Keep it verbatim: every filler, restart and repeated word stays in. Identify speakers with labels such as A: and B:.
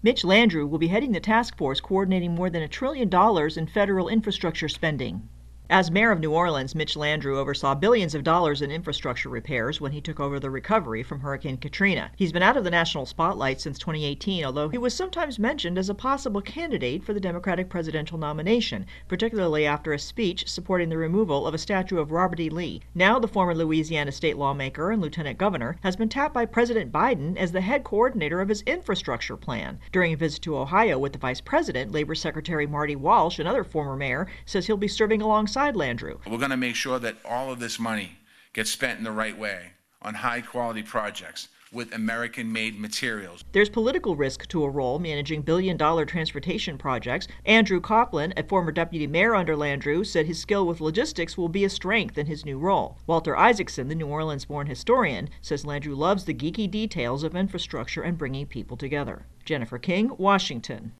A: Mitch Landrieu will be heading the task force coordinating more than a trillion dollars in federal infrastructure spending. As mayor of New Orleans, Mitch Landrieu oversaw billions of dollars in infrastructure repairs when he took over the recovery from Hurricane Katrina. He's been out of the national spotlight since twenty eighteen, although he was sometimes mentioned as a possible candidate for the Democratic presidential nomination, particularly after a speech supporting the removal of a statue of Robert E. Lee. Now, the former Louisiana state lawmaker and lieutenant governor has been tapped by President Biden as the head coordinator of his infrastructure plan. During a visit to Ohio with the vice president, Labor Secretary Marty Walsh, another former mayor, says he'll be serving alongside Landrieu.
B: We're going to make sure that all of this money gets spent in the right way on high-quality projects with American-made materials.
A: There's political risk to a role managing billion-dollar transportation projects. Andrew Copeland, a former deputy mayor under Landrieu, said his skill with logistics will be a strength in his new role. Walter Isaacson, the New Orleans-born historian, says Landrieu loves the geeky details of infrastructure and bringing people together. Jennifer King, Washington.